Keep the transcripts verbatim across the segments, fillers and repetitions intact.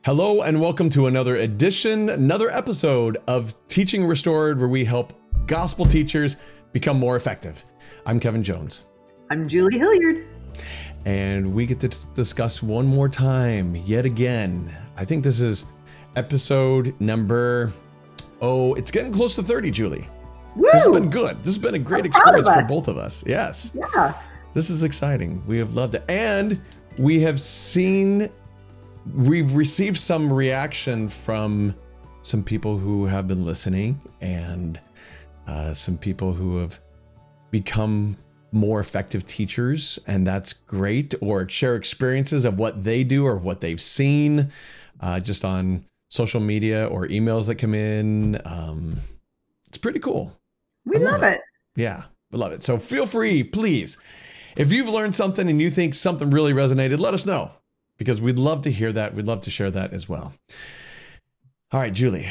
Hello and welcome to another edition, another episode of Teaching Restored, where we help gospel teachers become more effective. I'm Kevin Jones. I'm Julie Hilliard. And we get to t- discuss one more time, yet again. I think this is episode number, oh, it's getting close to thirty, Julie. Woo! This has been good. This has been a great I'm proud of experience for us. both of us. Yes. Yeah. This is exciting. We have loved it. And we have seen, we've received some reaction from some people who have been listening and uh, some people who have become more effective teachers. And that's great. Or share experiences of what they do or what they've seen uh, just on social media or emails that come in. Um, it's pretty cool. We I love, love it. Yeah, we love it. So feel free, please. If you've learned something and you think something really resonated, let us know, because we'd love to hear that. We'd love to share that as well. All right, Julie,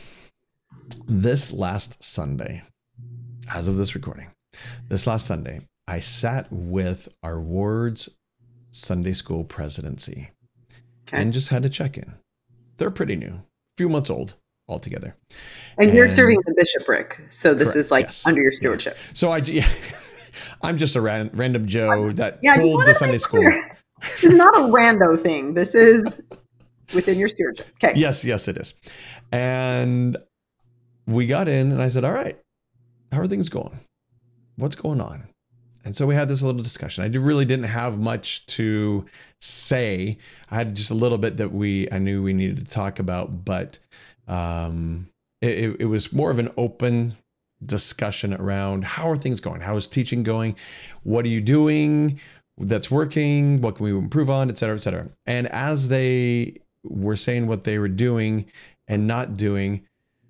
this last Sunday, as of this recording, this last Sunday, I sat with our ward's Sunday school presidency Okay. and just had to check in. They're pretty new, a few months old altogether. And, you're And- serving the bishopric, so this Correct, is like yes. under your stewardship. So I, yeah, I'm just a ran, random Joe that Yeah, I just told wanted the to Sunday make school. clear. This is not a rando thing. This is within your stewardship. Okay. Yes, yes, it is. And we got in and I said, all right, how are things going? What's going on? And so we had this little discussion. I did- really didn't have much to say. I had just a little bit that we I knew we needed to talk about, but um, it, it, it was more of an open discussion around how are things going? How is teaching going? What are you doing that's working? What can we improve on, et cetera, et cetera. And as they were saying what they were doing and not doing,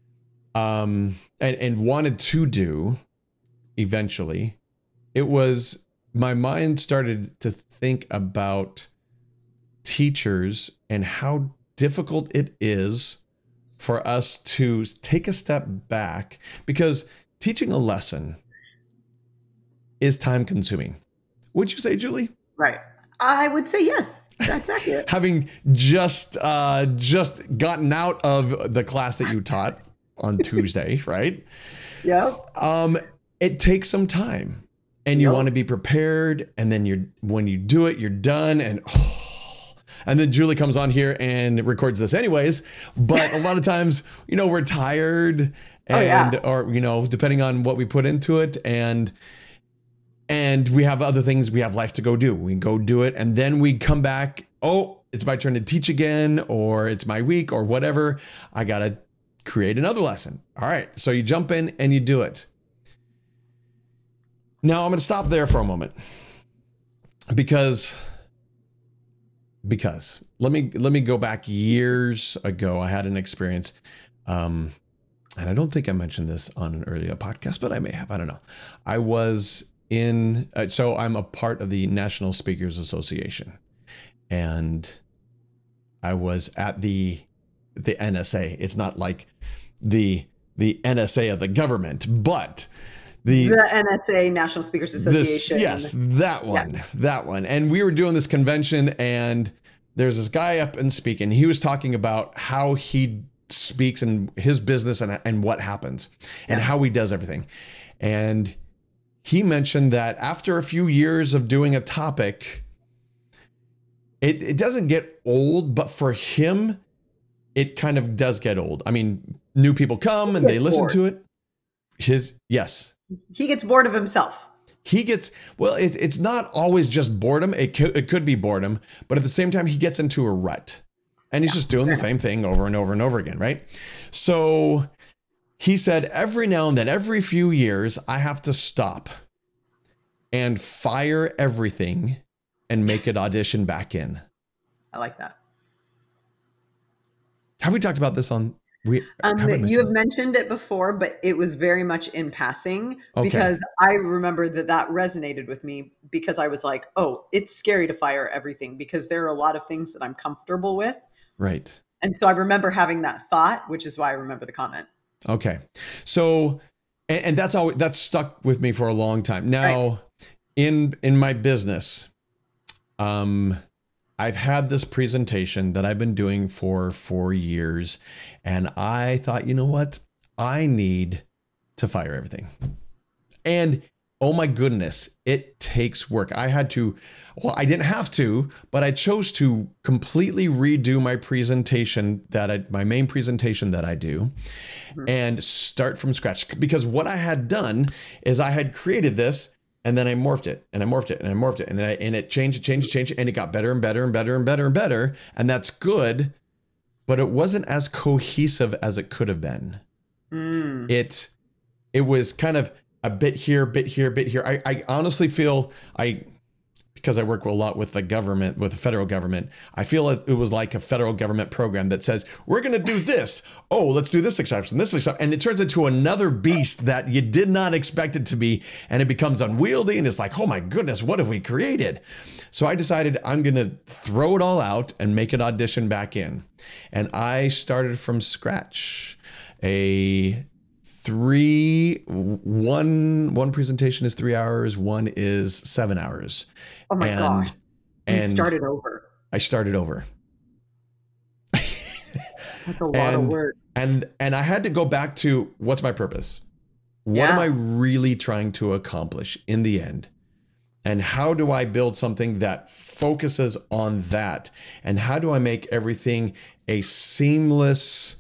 um, and, and wanted to do eventually, it was, my mind started to think about teachers and how difficult it is for us to take a step back, because teaching a lesson is time consuming. Would you say, Julie? Right. I would say yes. That's accurate. Having just uh, just gotten out of the class that you taught on Tuesday, right? Yep. Um, it takes some time, and you Yep. want to be prepared. And then you're when you do it, you're done, and oh, and then Julie comes on here and records this anyways. But a lot of times, you know, we're tired, Oh, and yeah. or you know, depending on what we put into it, and and we have other things, we have life to go do. We go do it, and then we come back. Oh, it's my turn to teach again, or it's my week, or whatever. I gotta create another lesson. All right, so you jump in and you do it. Now I'm going to stop there for a moment because because let me let me go back years ago. I had an experience, um, and I don't think I mentioned this on an earlier podcast, but I may have. I don't know. I was in uh, so I'm a part of the National Speakers Association, and I was at the the N S A. It's not like the the N S A of the government, but the The N S A, National Speakers Association. this, yes, that one, Yeah. that one. And we were doing this convention, and there's this guy up and speaking. He was talking about how he speaks and his business and, and what happens and Yeah. how he does everything. And he mentioned that after a few years of doing a topic, it, it doesn't get old, but for him, it kind of does get old. I mean, new people come and they gets listen bored. to it. His, yes. He gets bored of himself. He gets, well, it, it's not always just boredom. It could, it could be boredom, but at the same time, he gets into a rut and he's just doing the same thing over and over and over again, right? So he said, every now and then, every few years, I have to stop and fire everything and make it audition back in. I like that. Have we talked about this on? We Um, have we you mentioned have it? mentioned it before, but it was very much in passing Okay. because I remember that that resonated with me because I was like, oh, it's scary to fire everything because there are a lot of things that I'm comfortable with. Right. And so I remember having that thought, which is why I remember the comment. Okay. So, and, and that's always, that's stuck with me for a long time. Now, in in my business, um, I've had this presentation that I've been doing for four years, and I thought, you know what? I need to fire everything. And oh my goodness, it takes work. I had to, well, I didn't have to, but I chose to completely redo my presentation that I, my main presentation that I do, mm-hmm. and start from scratch. Because what I had done is I had created this, and then I morphed it and I morphed it and I morphed it and I, and it changed, changed, changed, and it got better and better and better and better and better. And that's good, but it wasn't as cohesive as it could have been. Mm. It, it was kind of a bit here, bit here, bit here. I, I honestly feel I, because I work a lot with the government, with the federal government, I feel like it was like a federal government program that says, we're going to do this. Oh, let's do this exception, this exception. And it turns into another beast that you did not expect it to be. And it becomes unwieldy. And it's like, oh my goodness, what have we created? So I decided I'm going to throw it all out and make it audition back in. And I started from scratch. A three, one, one presentation is three hours. One is seven hours. Oh my and, gosh. You and started over. I started over. That's a lot and, of work. And, and I had to go back to what's my purpose? What yeah. am I really trying to accomplish in the end? And how do I build something that focuses on that? And how do I make everything a seamless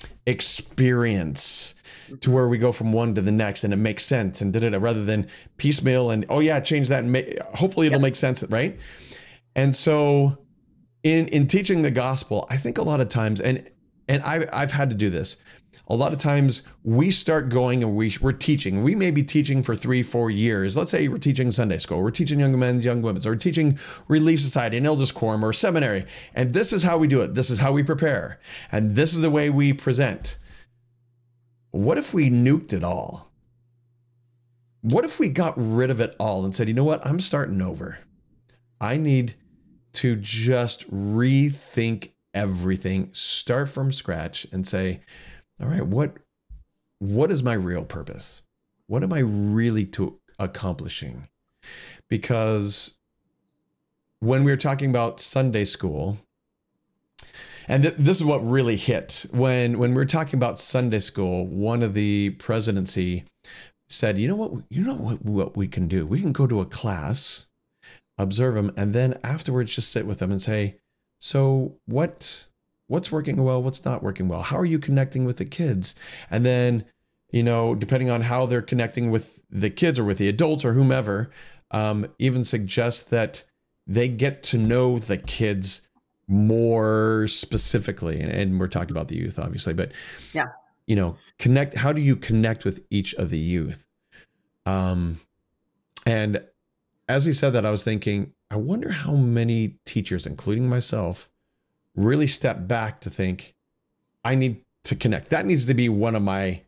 experience to where we go from one to the next and it makes sense and da da da, rather than piecemeal and, oh yeah, change that and make, hopefully it'll yep. make sense, right? And so in in teaching the gospel, I think a lot of times, and and I, I've had to do this, a lot of times we start going and we, we're teaching. We may be teaching for three, four years. Let's say we're teaching Sunday school, we're teaching young men, young women, or we're teaching Relief Society and Elders Quorum or seminary. And this is how we do it. This is how we prepare. And this is the way we present. What if we nuked it all? What if we got rid of it all and said, you know what? I'm starting over. I need to just rethink everything, start from scratch and say, all right, what, what is my real purpose? What am I really to accomplishing? Because when we were talking about Sunday school, and th- this is what really hit when, when we were talking about Sunday school, one of the presidency said, you know what, you know what, what we can do? We can go to a class, observe them, and then afterwards just sit with them and say, so what, what's working well? What's not working well? How are you connecting with the kids? And then, you know, depending on how they're connecting with the kids or with the adults or whomever, um, even suggest that they get to know the kids more specifically. And, and we're talking about the youth, obviously, but yeah, you know, connect, how do you connect with each of the youth? Um, and as he said that, I was thinking, I wonder how many teachers, including myself, really step back to think, I need to connect. That needs to be one of my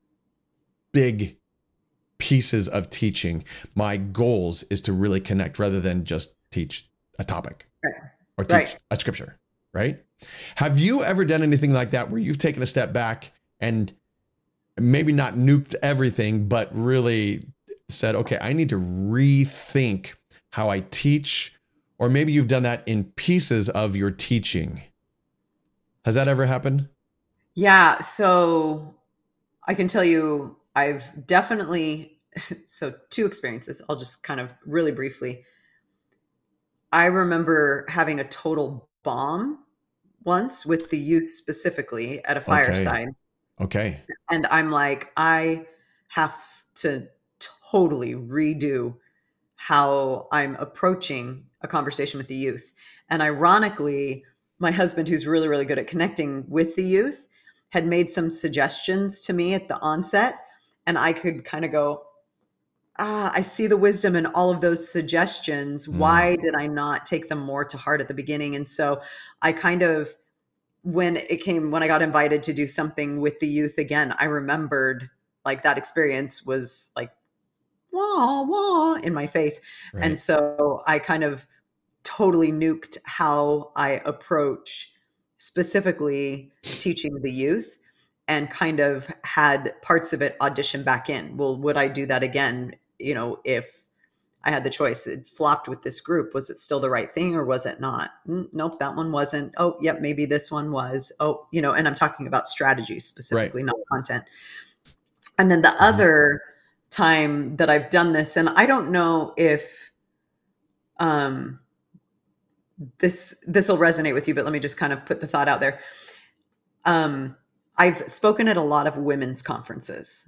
big pieces of teaching. My goals is to really connect rather than just teach a topic. Right. Or teach right. a scripture, right? Have you ever done anything like that where you've taken a step back and maybe not nuked everything, but really said, okay, I need to rethink how I teach, or maybe you've done that in pieces of your teaching? Has that ever happened? Yeah. So I can tell you, I've definitely, so two experiences. I'll just kind of really briefly. I remember having a total bomb once with the youth specifically at a fireside. Okay. okay. And I'm like, I have to totally redo how I'm approaching a conversation with the youth. And ironically, my husband, who's really, really good at connecting with the youth, had made some suggestions to me at the onset. And I could kind of go, ah, I see the wisdom in all of those suggestions. Mm. Why did I not take them more to heart at the beginning? And so I kind of, when it came, when I got invited to do something with the youth again, I remembered like that experience was like, wah, wah, in my face. Right. And so I kind of totally nuked how I approach specifically teaching the youth and kind of had parts of it audition back in. Well, would I do that again? You know, if I had the choice. It flopped with this group. Was it still the right thing or was it not? Mm, nope, that one wasn't. Oh, yep, maybe this one was. Oh, you know, and I'm talking about strategies Right. specifically, not content. And then the Mm-hmm. other time that I've done this, and I don't know if um, this this will resonate with you, but let me just kind of put the thought out there. Um, I've spoken at a lot of women's conferences,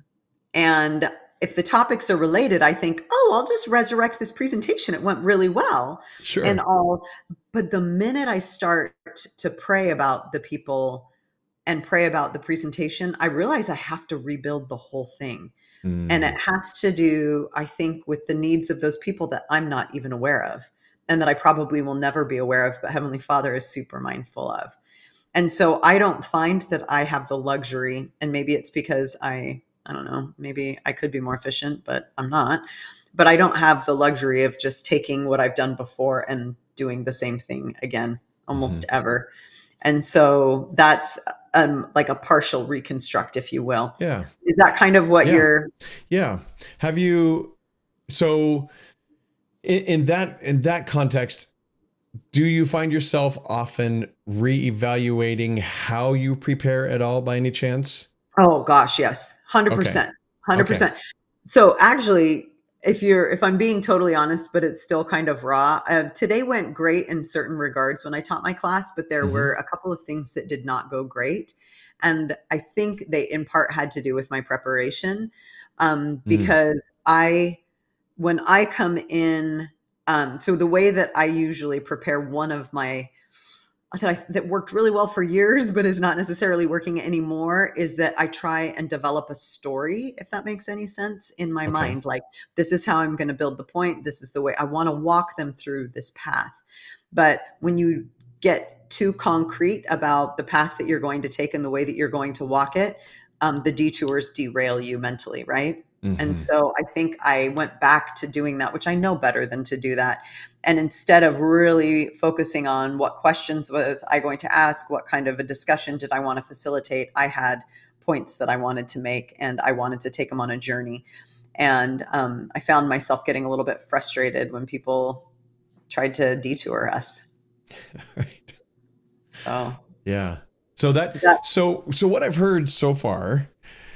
and if the topics are related, I think, oh, I'll just resurrect this presentation. It went really well, Sure. and all. But the minute I start to pray about the people and pray about the presentation, I realize I have to rebuild the whole thing. Mm. And it has to do, I think, with the needs of those people that I'm not even aware of and that I probably will never be aware of, but Heavenly Father is super mindful of. And so I don't find that I have the luxury, and maybe it's because I, I don't know, maybe I could be more efficient, but I'm not. But I don't have the luxury of just taking what I've done before and doing the same thing again, almost Mm-hmm. ever. And so that's um, like a partial reconstruct, if you will. Yeah. Is that kind of what Yeah. you're? Yeah. Have you, so in, in that, in that context, do you find yourself often reevaluating how you prepare at all by any chance? Oh gosh, yes. one hundred percent. Okay. one hundred percent. So actually, if you're, if I'm being totally honest, but it's still kind of raw. Uh, today went great in certain regards when I taught my class, but there Mhm. were a couple of things that did not go great. And I think they in part had to do with my preparation. Um, Mm. because I, when I come in, um, so the way that I usually prepare one of my, that, I, that worked really well for years, but is not necessarily working anymore, is that I try and develop a story, if that makes any sense, in my Okay. mind. Like, this is how I'm going to build the point. This is the way I want to walk them through this path. But when you get too concrete about the path that you're going to take and the way that you're going to walk it, um, the detours derail you mentally, right? Mhm. And so I think I went back to doing that, which I know better than to do that. And instead of really focusing on what questions was I going to ask, what kind of a discussion did I want to facilitate, I had points that I wanted to make and I wanted to take them on a journey. And um, I found myself getting a little bit frustrated when people tried to detour us. Right. So Yeah. So that, that so, so what I've heard so far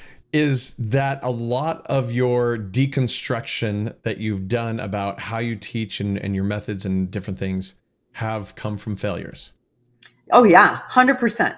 is that a lot of your deconstruction that you've done about how you teach and, and your methods and different things have come from failures. Oh yeah, one hundred percent.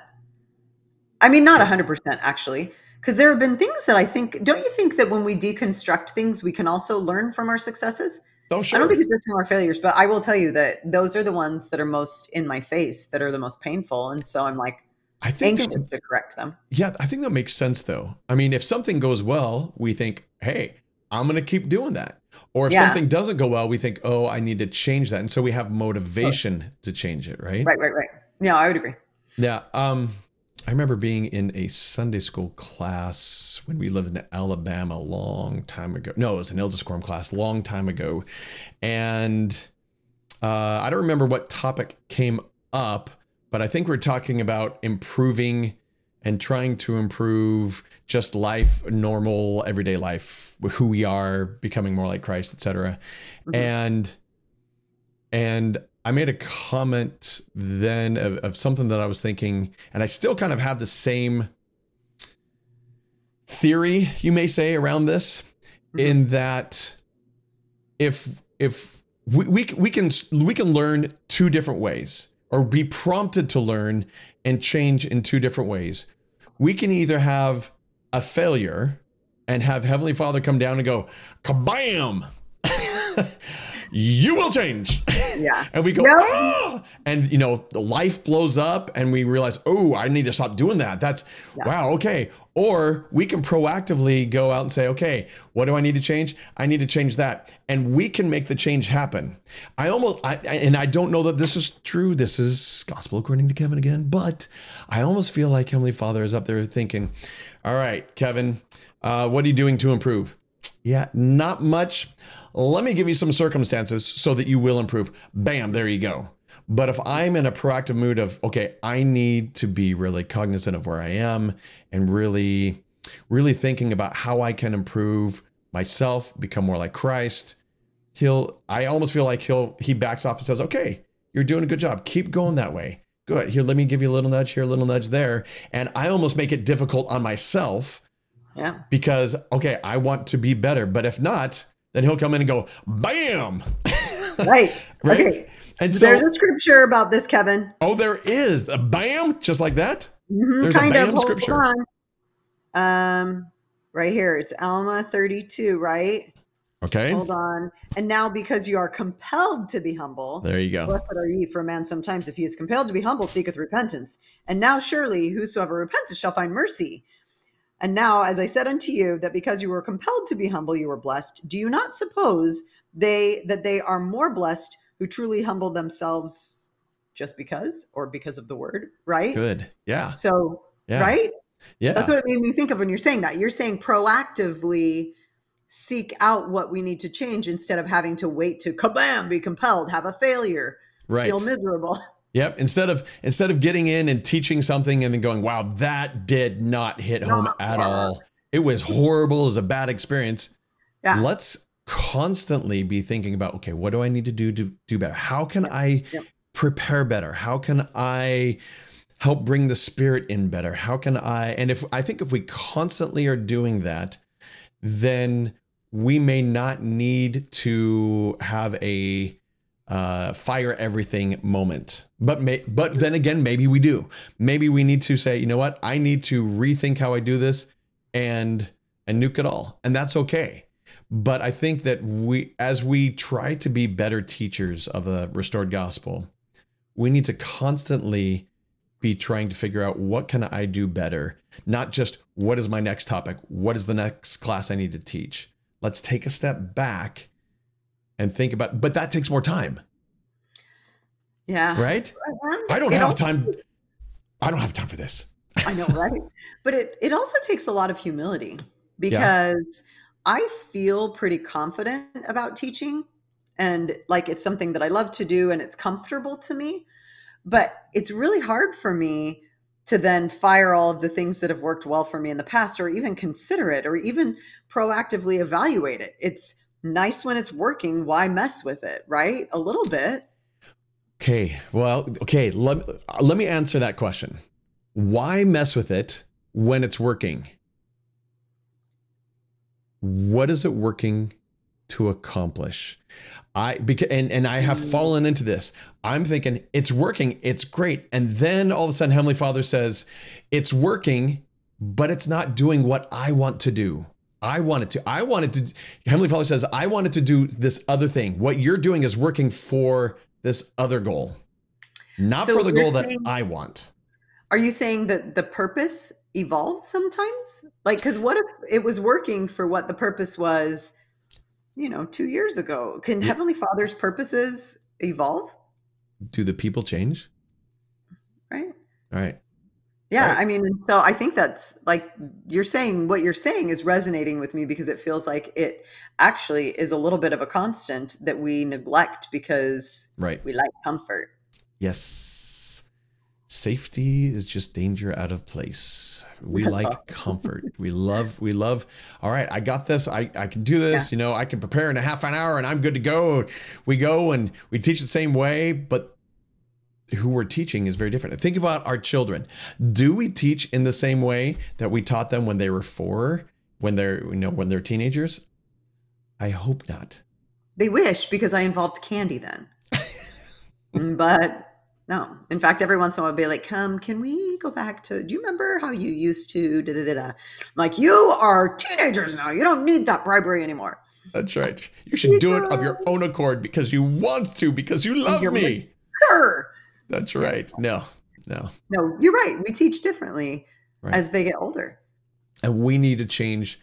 I mean, not one hundred percent actually, because there have been things that I think, don't you think that when we deconstruct things, we can also learn from our successes? Oh, sure. I don't think it's just from our failures, but I will tell you that those are the ones that are most in my face, that are the most painful. And so I'm like I think anxious that, to correct them. Yeah, I think that makes sense though. I mean, if something goes well, we think, hey, I'm going to keep doing that. Or if Yeah. something doesn't go well, we think, oh, I need to change that. And so we have motivation oh. to change it, right? Right, right, right. Yeah, I would agree. Yeah. Um, I remember being in a Sunday school class when we lived in Alabama a long time ago. No, it was an Elders Quorum class, long time ago. And uh, I don't remember what topic came up, but I think we're talking about improving and trying to improve just life, normal, everyday life, who we are, becoming more like Christ, et cetera. Mm-hmm. And, and I made a comment then of, of something that I was thinking, and I still kind of have the same theory, you may say, around this, mm-hmm. in that if, if we, we, we can, we can learn two different ways, or be prompted to learn and change in two different ways. We can either have a failure and have Heavenly Father come down and go, kabam, you will change. Yeah. And we go, yep. oh! And, you know, the life blows up and we realize, oh, I need to stop doing that. That's, yeah. wow, okay. Or we can proactively go out and say, okay, what do I need to change? I need to change that. And we can make the change happen. I almost, I, and I don't know that this is true. This is gospel according to Kevin again, but I almost feel like Heavenly Father is up there thinking, all right, Kevin, uh, what are you doing to improve? Yeah, not much. Let me give you some circumstances so that you will improve. Bam, there you go. But if I'm in a proactive mood of, okay, I need to be really cognizant of where I am and really, really thinking about how I can improve myself, become more like Christ, he'll, I almost feel like he'll, he backs off and says, okay, you're doing a good job. Keep going that way. Good. Here, let me give you a little nudge here, a little nudge there. And I almost make it difficult on myself. Yeah. Because, okay, I want to be better. But if not, then he'll come in and go, bam. Right. Right. Okay. And so there's a scripture about this, Kevin. Oh, there is a bam, just like that. Mm-hmm, There's kind a bam of. Hold scripture. on. Um, right here. It's Alma thirty-two, right? Okay. Hold on. And now because you are compelled to be humble. There you go. Blessed are ye, for a man sometimes, if he is compelled to be humble, seeketh repentance. And now surely whosoever repenteth shall find mercy. And now, as I said unto you, that because you were compelled to be humble, you were blessed. Do you not suppose they that they are more blessed who truly humble themselves just because, or because of the word, right? Good. Yeah. So, Yeah. right? Yeah. That's what it made me think of when you're saying that. You're saying proactively seek out what we need to change instead of having to wait to kabam, be compelled, have a failure, Right. feel miserable. Yep. Instead of instead of getting in and teaching something and then going, wow, that did not hit home Not at work. all. It was horrible. It was a bad experience. Yeah. Let's constantly be thinking about, okay, what do I need to do to do better? How can I Yep. prepare better? How can I help bring the spirit in better? How can I, and if I think if we constantly are doing that, then we may not need to have a uh, fire everything moment. But may, but then again, maybe we do. Maybe we need to say, you know what? I need to rethink how I do this and and nuke it all. And that's okay. But I think that we, as we try to be better teachers of the restored gospel, we need to constantly be trying to figure out what can I do better? Not just what is my next topic? What is the next class I need to teach? Let's take a step back and think about, but that takes more time, Yeah. right? And I don't it have also- time. I don't have time for this. I know, right? But it, it also takes a lot of humility because I feel pretty confident about teaching and like it's something that I love to do and it's comfortable to me. But it's really hard for me to then fire all of the things that have worked well for me in the past or even consider it or even proactively evaluate it. It's nice when it's working. Why mess with it, right? A little bit. Okay. Well, okay. Let, let me answer that question. Why mess with it when it's working? What is it working to accomplish? I because and, and I have fallen into this. I'm thinking it's working, it's great. And then all of a sudden Heavenly Father says, it's working, but it's not doing what I want to do. I want it to. I wanted to. Heavenly Father says, I wanted to do this other thing. What you're doing is working for this other goal, not So for the you're goal saying- that I want. Are you saying that the purpose evolves sometimes? Like, because what if it was working for what the purpose was, you know, two years ago? Can Yeah. Heavenly Father's purposes evolve? Do the people change? Right. All right. Yeah. Right. I mean, and so I think that's like you're saying what you're saying is resonating with me because it feels like it actually is a little bit of a constant that we neglect because Right. we like comfort. Yes. Safety is just danger out of place. We like comfort. We love, we love, all right, I got this. I, I can do this. Yeah. You know, I can prepare in a half an hour and I'm good to go. We go and we teach the same way, but who we're teaching is very different. Think about our children. Do we teach in the same way that we taught them when they were four, when they're, you know, when they're teenagers? I hope not. They wish because I involved candy then. But no. In fact, every once in a while I'll be like, come, can we go back to, do you remember how you used to da da da da? I'm like, you are teenagers now. You don't need that bribery anymore. That's right. You should do it of your own accord because you want to, because you love You're me. Sure. That's right. No, no. No, you're right. We teach differently Right. as they get older. And we need to change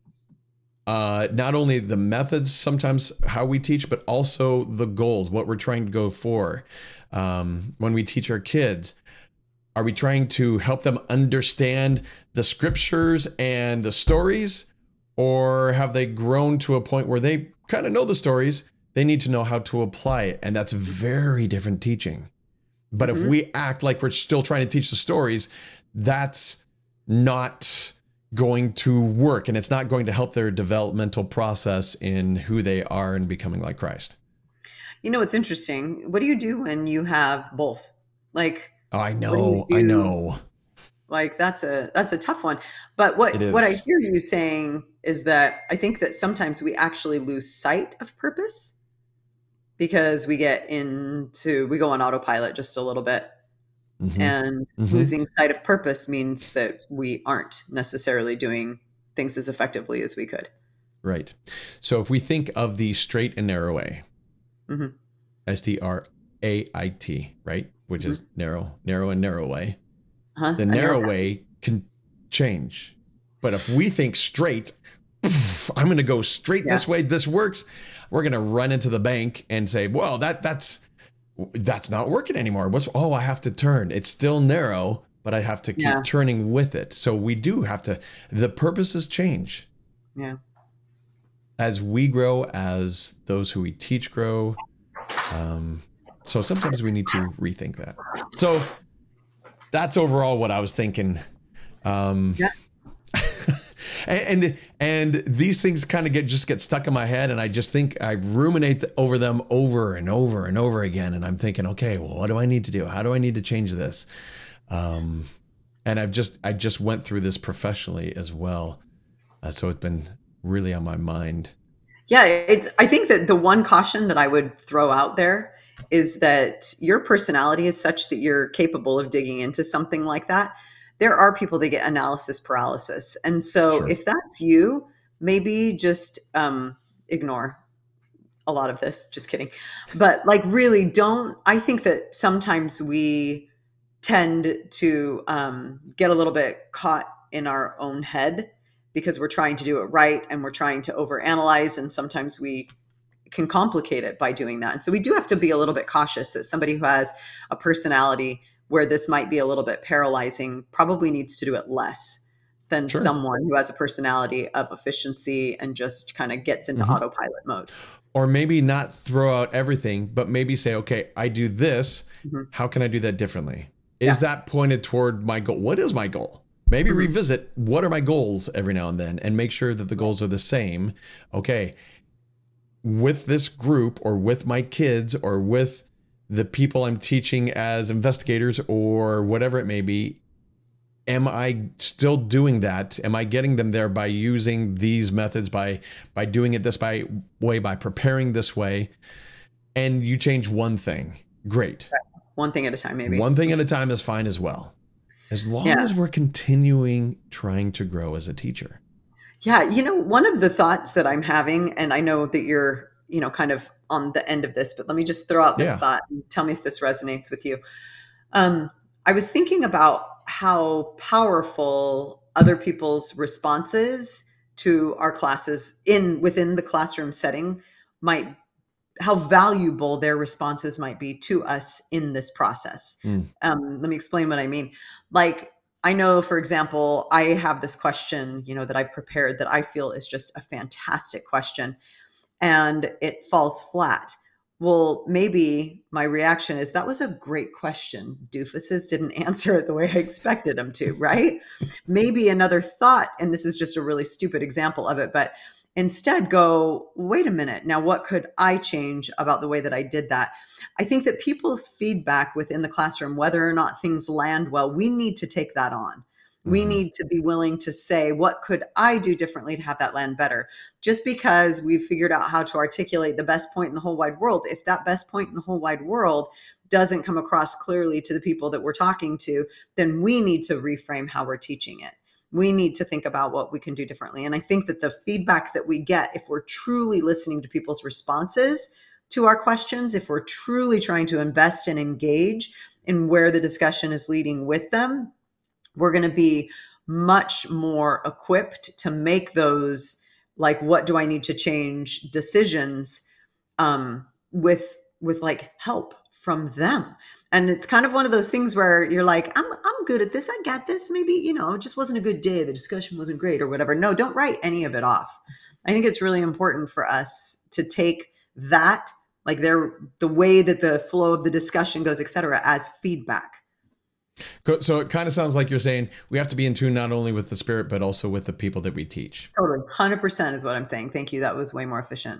uh, not only the methods, sometimes how we teach, but also the goals, what we're trying to go for. Um, when we teach our kids, are we trying to help them understand the scriptures and the stories? Or have they grown to a point where they kind of know the stories? They need to know how to apply it. And that's very different teaching. But Mhm. if we act like we're still trying to teach the stories, that's not going to work, and it's not going to help their developmental process in who they are and becoming like Christ. You know, it's interesting. What do you do when you have both? Like, Oh, I what do you know, I do? know. Like, that's a that's a tough one. But It what what I is. hear you saying is that I think that sometimes we actually lose sight of purpose because we get into we go on autopilot just a little bit. Mm-hmm. And Mm-hmm. losing sight of purpose means that we aren't necessarily doing things as effectively as we could. Right. So if we think of the straight and narrow way, Hmm. S T R A I T, right? Which is Hmm. narrow, narrow and narrow way. Huh? The A narrow narrow path. way can change. But if we think straight, poof, I'm going to go straight Yeah. this way, this works, we're going to run into the bank and say, well, that that's that's not working anymore. What's, oh, I have to turn. It's still narrow, but I have to keep Yeah. turning with it. So we do have to, the purposes change Yeah. as we grow, as those who we teach grow. Um, so sometimes we need to rethink that. So that's overall what I was thinking. Um, Yeah. and, and and these things kind of get just get stuck in my head, and I just think I ruminate over them over and over and over again, and I'm thinking, okay, well, what do I need to do? How do I need to change this? Um, and I've just I just went through this professionally as well, uh, so it's been really on my mind. Yeah. It's, I think that the one caution that I would throw out there is that your personality is such that you're capable of digging into something like that. There are people that get analysis paralysis. And so Sure. if that's you, maybe just um, ignore a lot of this. Just kidding. But like, really don't. I think that sometimes we tend to um, get a little bit caught in our own head because we're trying to do it right and we're trying to overanalyze. And sometimes we can complicate it by doing that. And so we do have to be a little bit cautious that somebody who has a personality where this might be a little bit paralyzing probably needs to do it less than Sure. someone who has a personality of efficiency and just kind of gets into Mm-hmm. autopilot mode. Or maybe not throw out everything, but maybe say, okay, I do this. Mhm. How can I do that differently? Is Yeah. that pointed toward my goal? What is my goal? Maybe Mhm. revisit what are my goals every now and then and make sure that the goals are the same. Okay, with this group or with my kids or with the people I'm teaching as investigators or whatever it may be, am I still doing that? Am I getting them there by using these methods, by by doing it this by way, by preparing this way? And you change one thing, great. One thing at a time, maybe. One thing at a time is fine as well, as long Yeah. as we're continuing trying to grow as a teacher. Yeah. You know, one of the thoughts that I'm having, and I know that you're, you know, kind of on the end of this, but let me just throw out this Yeah. thought and tell me if this resonates with you. Um, I was thinking about how powerful other people's responses to our classes in within the classroom setting might, how valuable their responses might be to us in this process. Mm. Um, let me explain what I mean. Like, I know, for example, I have this question, you know, that I've prepared that I feel is just a fantastic question, and it falls flat. Well, maybe my reaction is that was a great question. Doofuses didn't answer it the way I expected them to, right? Maybe another thought, and this is just a really stupid example of it, but instead go, wait a minute, now what could I change about the way that I did that? I think that people's feedback within the classroom, whether or not things land well, we need to take that on. We Mm-hmm. need to be willing to say, what could I do differently to have that land better? Just because we've figured out how to articulate the best point in the whole wide world, if that best point in the whole wide world doesn't come across clearly to the people that we're talking to, then we need to reframe how we're teaching it. We need to think about what we can do differently. And I think that the feedback that we get, if we're truly listening to people's responses to our questions, if we're truly trying to invest and engage in where the discussion is leading with them, we're going to be much more equipped to make those, like, what do I need to change decisions um, with with like help from them. And it's kind of one of those things where you're like, I'm I'm good at this. I got this. Maybe, you know, it just wasn't a good day. The discussion wasn't great or whatever. No, don't write any of it off. I think it's really important for us to take that, like, their the way that the flow of the discussion goes, et cetera, as feedback. So it kind of sounds like you're saying we have to be in tune not only with the Spirit, but also with the people that we teach. Totally. one hundred percent is what I'm saying. Thank you. That was way more efficient.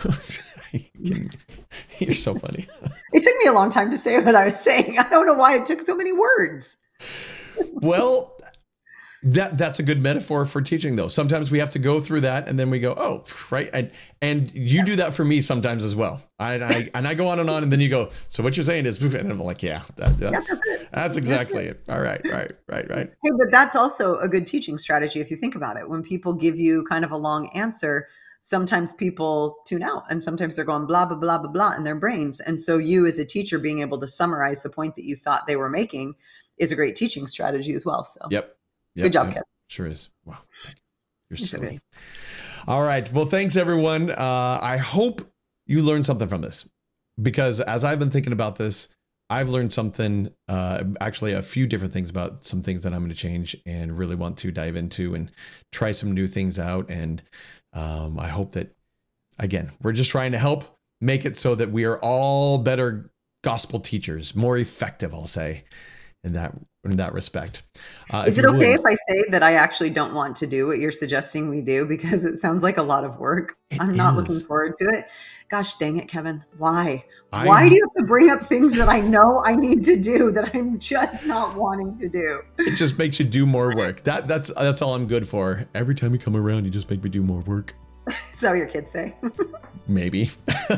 You're so funny. It took me a long time to say what I was saying. I don't know why it took so many words. Well, that that's a good metaphor for teaching, though. Sometimes we have to go through that, and then we go, "Oh, right." And and you do that for me sometimes as well. I, I and I go on and on, and then you go, "So what you're saying is," and I'm like, "Yeah, that, that's that's, that's exactly it. it. All right, right, right, right." Hey, but that's also a good teaching strategy if you think about it. When people give you kind of a long answer, sometimes people tune out, and sometimes they're going blah blah blah blah blah in their brains. And so, you as a teacher being able to summarize the point that you thought they were making is a great teaching strategy as well. So, yep. Yep, good job, yep. Kevin. Sure is. Wow. You're silly. Okay. All right. Well, thanks, everyone. Uh, I hope you learned something from this, because as I've been thinking about this, I've learned something, uh, actually a few different things about some things that I'm going to change and really want to dive into and try some new things out. And um, I hope that, again, we're just trying to help make it so that we are all better gospel teachers, more effective, I'll say, in that in that respect. Uh, Is it okay would, if I say that I actually don't want to do what you're suggesting we do, because it sounds like a lot of work? I'm not is. looking forward to it. Gosh dang it, Kevin. Why? I, Why do you have to bring up things that I know I need to do that I'm just not wanting to do? It just makes you do more work. That that's that's all I'm good for. Every time you come around, you just make me do more work. Is that what your kids say? Maybe.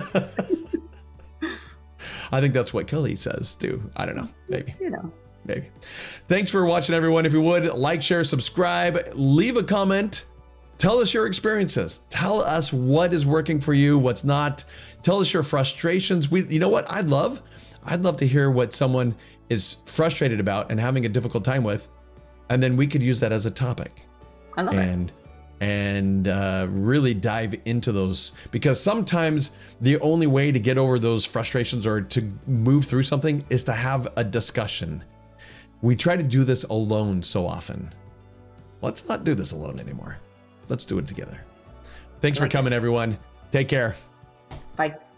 I think that's what Kelly says too. I don't know. Maybe. You know. Maybe. Thanks for watching, everyone. If you would, like, share, subscribe, leave a comment. Tell us your experiences. Tell us what is working for you, what's not. Tell us your frustrations. We, you know what I'd love? I'd love to hear what someone is frustrated about and having a difficult time with, and then we could use that as a topic. I love and, it. And uh, really dive into those, because sometimes the only way to get over those frustrations or to move through something is to have a discussion. We try to do this alone so often. Let's not do this alone anymore. Let's do it together. Thanks for coming, everyone. Take care. Bye.